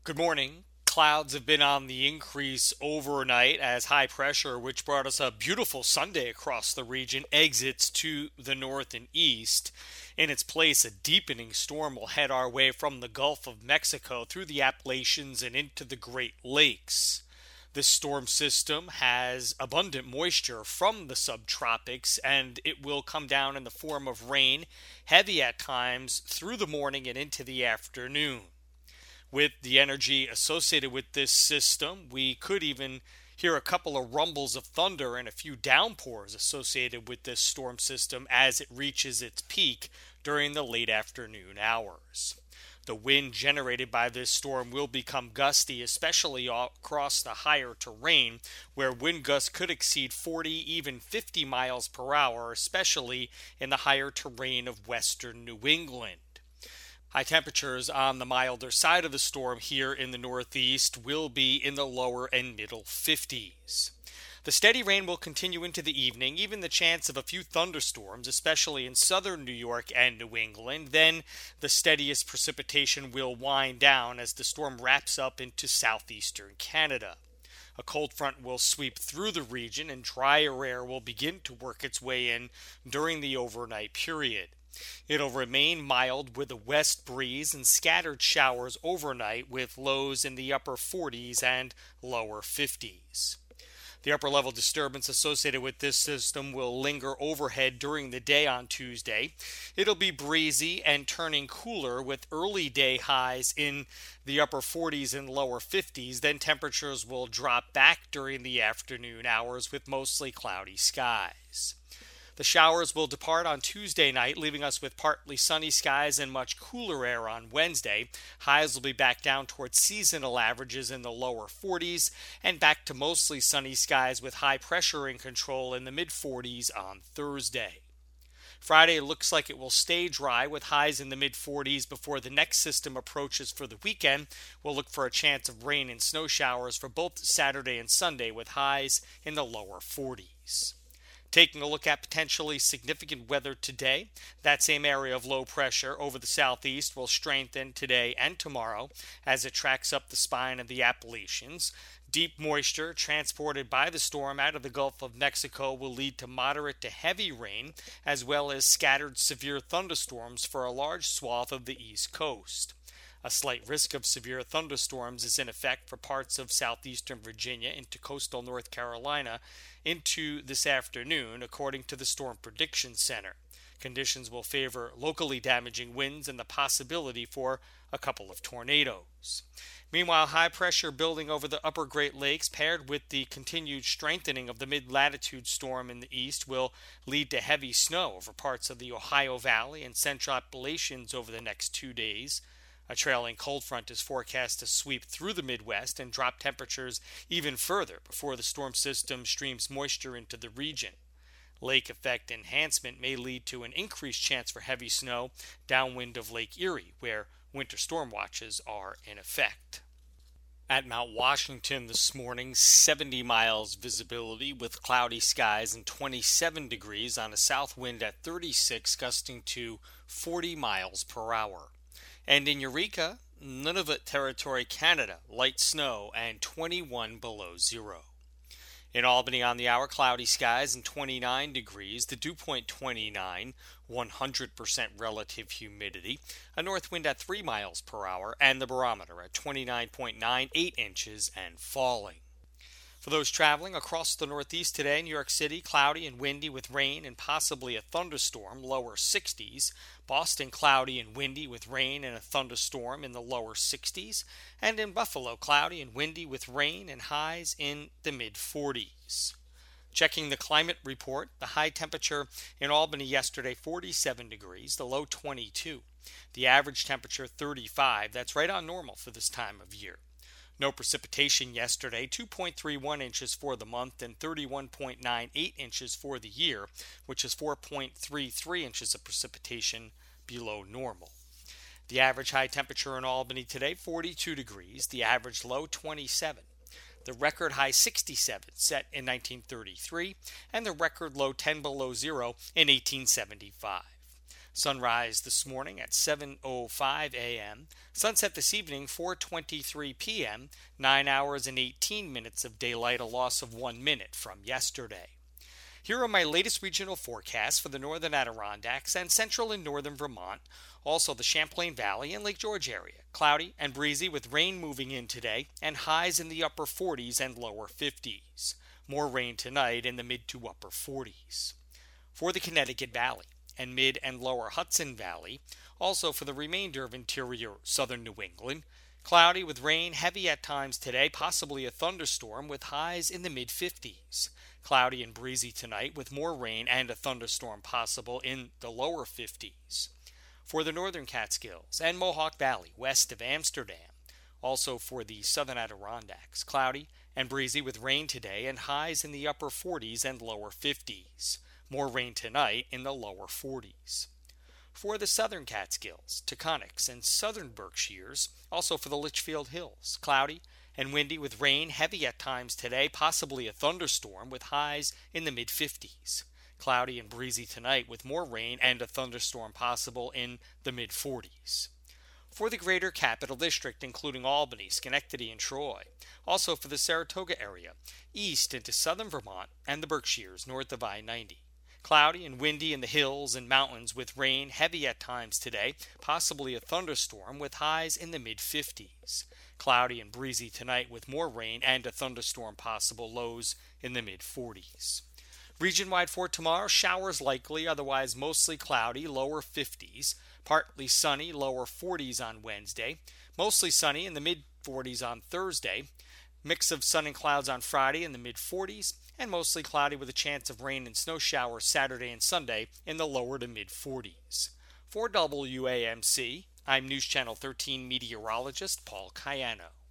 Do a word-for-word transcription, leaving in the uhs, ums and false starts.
Good morning. Clouds have been on the increase overnight as high pressure, which brought us a beautiful Sunday across the region, exits to the north and east. In its place, a deepening storm will head our way from the Gulf of Mexico through the Appalachians and into the Great Lakes. This storm system has abundant moisture from the subtropics, and it will come down in the form of rain, heavy at times, through the morning and into the afternoon. With the energy associated with this system, we could even hear a couple of rumbles of thunder and a few downpours associated with this storm system as it reaches its peak during the late afternoon hours. The wind generated by this storm will become gusty, especially across the higher terrain, where wind gusts could exceed forty, even fifty miles per hour, especially in the higher terrain of western New England. High temperatures on the milder side of the storm here in the northeast will be in the lower and middle fifties. The steady rain will continue into the evening, even the chance of a few thunderstorms, especially in southern New York and New England. Then the steadiest precipitation will wind down as the storm wraps up into southeastern Canada. A cold front will sweep through the region and drier air will begin to work its way in during the overnight period. It'll remain mild with a west breeze and scattered showers overnight with lows in the upper forties and lower fifties. The upper level disturbance associated with this system will linger overhead during the day on Tuesday. It'll be breezy and turning cooler with early day highs in the upper forties and lower fifties. Then temperatures will drop back during the afternoon hours with mostly cloudy skies. The showers will depart on Tuesday night, leaving us with partly sunny skies and much cooler air on Wednesday. Highs will be back down towards seasonal averages in the lower forties and back to mostly sunny skies with high pressure in control in the mid forties on Thursday. Friday looks like it will stay dry with highs in the mid forties before the next system approaches for the weekend. We'll look for a chance of rain and snow showers for both Saturday and Sunday with highs in the lower forties. Taking a look at potentially significant weather today, that same area of low pressure over the southeast will strengthen today and tomorrow as it tracks up the spine of the Appalachians. Deep moisture transported by the storm out of the Gulf of Mexico will lead to moderate to heavy rain, as well as scattered severe thunderstorms for a large swath of the East Coast. A slight risk of severe thunderstorms is in effect for parts of southeastern Virginia into coastal North Carolina into this afternoon, according to the Storm Prediction Center. Conditions will favor locally damaging winds and the possibility for a couple of tornadoes. Meanwhile, high pressure building over the upper Great Lakes paired with the continued strengthening of the mid-latitude storm in the east will lead to heavy snow over parts of the Ohio Valley and Central Appalachians over the next two days. A trailing cold front is forecast to sweep through the Midwest and drop temperatures even further before the storm system streams moisture into the region. Lake effect enhancement may lead to an increased chance for heavy snow downwind of Lake Erie, where winter storm watches are in effect. At Mount Washington this morning, seventy miles visibility with cloudy skies and twenty-seven degrees on a south wind at thirty-six, gusting to forty miles per hour. And in Eureka, Nunavut Territory, Canada, light snow and twenty-one below zero. In Albany on the hour, cloudy skies and twenty-nine degrees, the dew point twenty-nine, one hundred percent relative humidity, a north wind at three miles per hour, and the barometer at twenty-nine point nine eight inches and falling. For those traveling across the Northeast today, New York City, cloudy and windy with rain and possibly a thunderstorm, lower sixties. Boston, cloudy and windy with rain and a thunderstorm in the lower sixties. And in Buffalo, cloudy and windy with rain and highs in the mid forties. Checking the climate report, the high temperature in Albany yesterday, forty-seven degrees, the low twenty-two. The average temperature, thirty-five. That's right on normal for this time of year. No precipitation yesterday, two point three one inches for the month and thirty-one point nine eight inches for the year, which is four point three three inches of precipitation below normal. The average high temperature in Albany today, forty-two degrees, the average low twenty-seven. The record high sixty-seven set in nineteen thirty-three, and the record low ten below zero in eighteen seventy-five. Sunrise this morning at seven oh five a.m. Sunset this evening four twenty-three p.m. nine hours and eighteen minutes of daylight, a loss of one minute from yesterday. Here are my latest regional forecasts for the northern Adirondacks and central and northern Vermont, also the Champlain Valley and Lake George area. Cloudy and breezy with rain moving in today and highs in the upper forties and lower fifties. More rain tonight in the mid to upper forties. For the Connecticut Valley and mid and lower Hudson Valley, also for the remainder of interior southern New England, cloudy with rain heavy at times today, possibly a thunderstorm with highs in the mid fifties. Cloudy and breezy tonight with more rain and a thunderstorm possible in the lower fifties. For the northern Catskills and Mohawk Valley west of Amsterdam, also for the southern Adirondacks, cloudy and breezy with rain today and highs in the upper forties and lower fifties. More rain tonight in the lower forties. For the southern Catskills, Taconics, and southern Berkshires, also for the Litchfield Hills, cloudy and windy with rain heavy at times today, possibly a thunderstorm with highs in the mid fifties. Cloudy and breezy tonight with more rain and a thunderstorm possible in the mid forties. For the greater Capital District, including Albany, Schenectady, and Troy, also for the Saratoga area, east into southern Vermont and the Berkshires north of I ninety. Cloudy and windy in the hills and mountains with rain heavy at times today, possibly a thunderstorm with highs in the mid fifties. Cloudy and breezy tonight with more rain and a thunderstorm possible, lows in the mid forties. Region-wide for tomorrow, showers likely, otherwise mostly cloudy, lower fifties. Partly sunny, lower forties on Wednesday. Mostly sunny in the mid forties on Thursday. Mix of sun and clouds on Friday in the mid forties. And mostly cloudy with a chance of rain and snow showers Saturday and Sunday in the lower to mid forties. For W A M C, I'm News Channel thirteen meteorologist Paul Cayano.